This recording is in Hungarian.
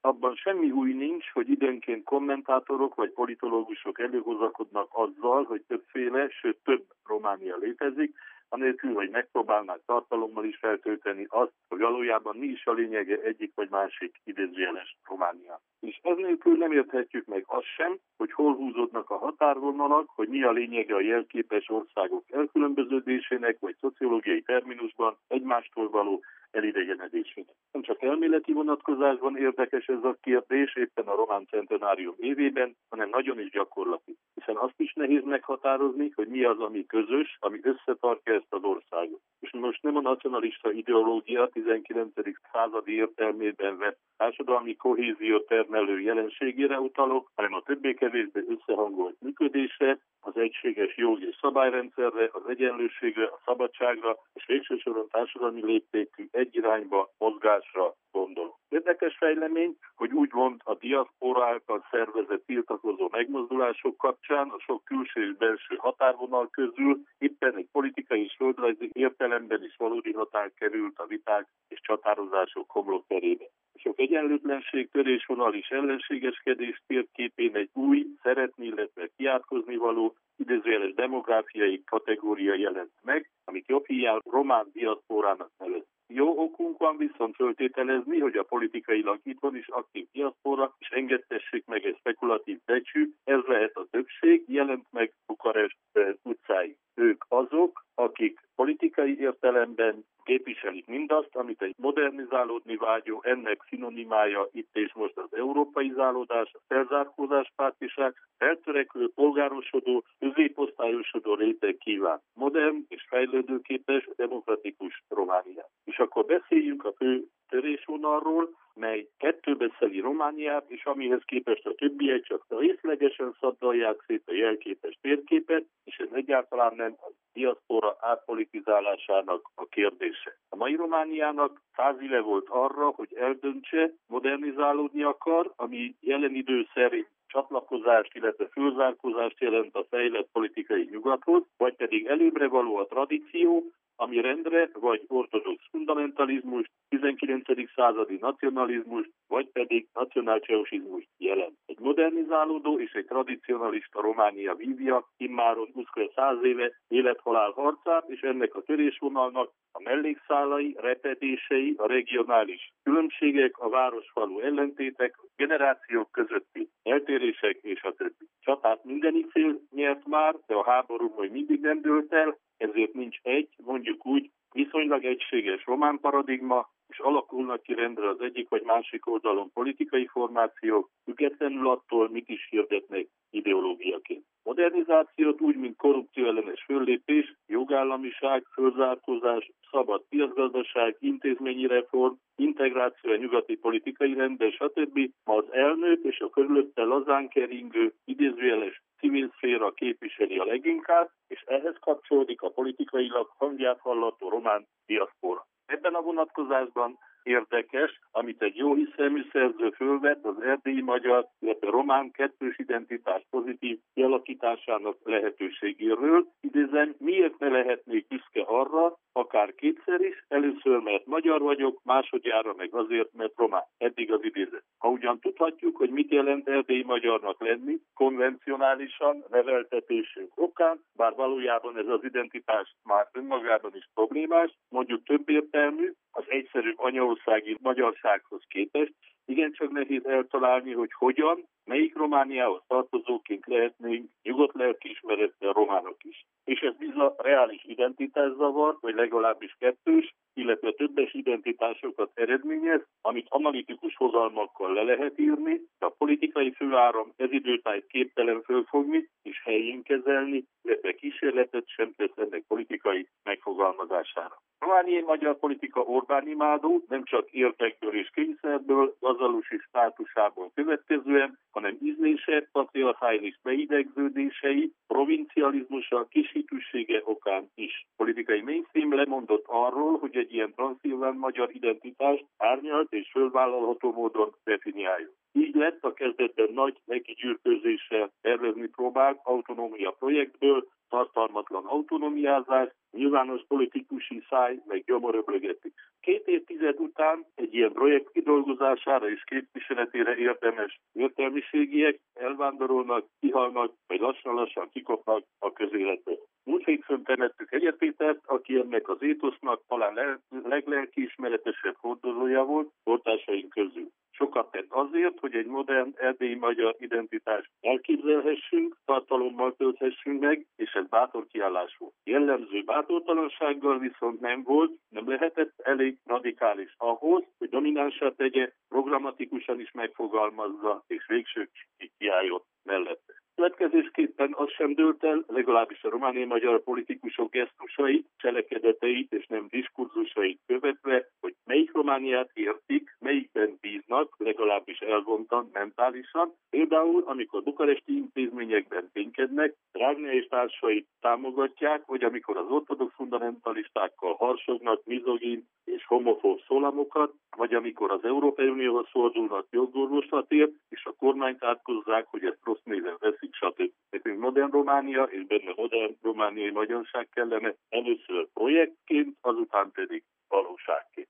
Abban semmi új nincs, hogy időnként kommentátorok vagy politológusok előhozakodnak azzal, hogy többféle, sőt több Románia létezik, anélkül, hogy megpróbálnák tartalommal is feltölteni azt, hogy valójában mi is a lényege egyik vagy másik idézőjeles Románia. És ez nélkül nem érthetjük meg azt sem, hogy hol húzódnak a határvonalak, hogy mi a lényege a jelképes országok elkülönböződésének, vagy szociológiai terminusban egymástól való elidegenedésének. Nem csak elméleti vonatkozásban érdekes ez a kérdés éppen a román centenárium évében, hanem nagyon is gyakorlati. Hiszen azt is nehéz meghatározni, hogy mi az, ami közös, ami összetartja ezt az országot. És most nem a nacionalista ideológia 19. századi értelmében vett társadalmi kohézió termelő jelenségére utalok, hanem a többé-kevésbé összehangolt működésre, az egységes jog és szabályrendszerre, az egyenlőségre, a szabadságra, és végső soron társadalmi léptékű egy irányba mozgásra gondolok. Érdekes fejlemény, hogy úgymond a diaszpora által szervezett tiltakozó megmozdulások kapcsán a sok külső és belső határvonal közül éppen egy politikai és földrajzi értelemben is valódi határ került a viták és csatározások homlokterébe. Sok egyenlőtlenség, törésvonal és ellenségeskedés térképén egy új, szeretni, illetve kiátkozni való, idézőjeles demográfiai kategória jelent meg, amit jobb hiány román diaszporának nevez. Jó okunk van viszont föltételezni, hogy a politikailag itthon is aktív diaszpora, és engedtessék meg egy spekulatív becsű, ez lehet a többség, jelent meg Bukarest utcáin. Ők azok, akik politikai értelemben képviselik mindazt, amit egy modernizálódni vágyó, ennek szinonimája itt és most az európaizálódás, a felzárkózás pártiság, feltörekvő, polgárosodó, középosztályosodó réteg kíván. Modern és fejlődőképes, demokratikus Romániát. És akkor beszéljünk a fő törésvonalról, mely kettőbe szeli Romániát, és amihez képest a többiek csak részlegesen szaddalják szét a jelképes térképet, és ez egyáltalán nem a diaszpora átpolitizálásának a kérdése. A mai Romániának 100 éve volt arra, hogy eldöntse, modernizálódni akar, ami jelen idő szerint csatlakozást, illetve fölzárkózást jelent a fejlett politikai nyugathoz, vagy pedig előbbre való a tradíció, ami rendre vagy ortodox fundamentalizmus, 19. századi nacionalizmus, vagy pedig nacionálceausizmus jelent. Egy modernizálódó és egy tradicionalista Románia vívja immáron 100 éve élethalál harcát, és ennek a törésvonalnak a mellékszálai, repedései, a regionális különbségek, a városfalu ellentétek, generációk közötti eltérések és a többi. Csatát mindenik fél nyert már, de a háború még mindig nem dőlt el, ezért nincs egy, mondjuk úgy, viszonylag egységes román paradigma, és alakulnak ki rendre az egyik vagy másik oldalon politikai formációk, függetlenül attól, mit is hirdetnek ideológiaként. Modernizációt úgy, mint korrupció ellenes föllépés, jogállamiság, fölzárkózás, szabad piacgazdaság, intézményi reform, integráció a nyugati politikai rendben, stb. Ma az elnök és a körülötte lazán keringő, idézőjeles civil szféra képviseli a leginkább, és ehhez kapcsolódik a politikailag hangját hallató román diaszpora. Ebben a vonatkozásban érdekes, amit egy jóhiszemű szerző fölvett az erdélyi magyar, illetve román kettős identitás pozitív kialakításának lehetőségéről. Idézem, miért ne lehetnék büszke arra, akár kétszer is, először mert magyar vagyok, másodjára meg azért, mert román. Eddig az idézet. Ha ugyan tudhatjuk, hogy mit jelent erdélyi magyarnak lenni, konvencionálisan, neveltetésünk okán, bár valójában ez az identitás már önmagában is problémás, mondjuk több értelmű, az egyszerűbb anyaországi magyarsághoz képest, igencsak nehéz eltalálni, hogy hogyan, melyik Romániához tartozóként lehetnénk nyugodt lelkiismerettel románok is. És ez bizony reális identitászavar, vagy legalábbis kettős, illetve többes identitásokat eredményez, amit analitikus fogalmakkal le lehet írni, de a politikai főáram ez időtájt képtelen fölfogni és helyén kezelni, illetve kísérletet sem tesz ennek politikai megfogalmazására. Romániai magyar politika Orbán imádó nem csak érdekből és kényszerből, gazalusi státusából következően, hanem ízlése, patriarchális beidegződései, provincializmusa, kishitűsége okán is. Politikai mainstream lemondott arról, hogy egy ilyen transzilván magyar identitást árnyalt és fölvállalható módon definiáljuk. Így lett a kezdetben nagy nekigyűrközéssel tervezni próbált autonómia projektből tartalmatlan autonomiázás, nyilvános politikusi száj meg gyomoröblögetik. 2 évtized után egy ilyen projekt kidolgozására és képviseletére érdemes értelmiségiek elvándorolnak, kihalnak, vagy lassan-lassan kikopnak a közéletből. Múlt hétfőn temettük Hegyi Pétert, aki ennek az étosznak talán leglelkiismeretesebb hordozója volt kortársaink közül. Sokat tett azért, hogy egy modern erdélyi magyar identitást elképzelhessünk, tartalommal tölthessünk meg, és ez bátor kiállás volt. Jellemző bátortalansággal viszont nem lehetett elég radikális ahhoz, hogy dominánsá tegye, programatikusan is megfogalmazza, és végsőkig kiálljon mellette. Következésképpen az sem dőlt el, legalábbis a romániai magyar politikusok gesztusait, cselekedeteit és nem diskurzusait követve, hogy melyik Romániát értik, melyikben bíznak, legalábbis elvontan, mentálisan. Például, amikor bukaresti intézményekben ténykednek, Dragna és társait támogatják, vagy amikor az ortodox fundamentalistákkal harsognak mizogin és homofób szólamokat, vagy amikor az Európai Unióhoz fordulnak jogorvoslatért, és a kormányt átkozzák, hogy ezt rossz néven veszik, stb. Nekünk modern Románia, és benne modern romániai magyarság kellene először projektként, azután pedig valóságként.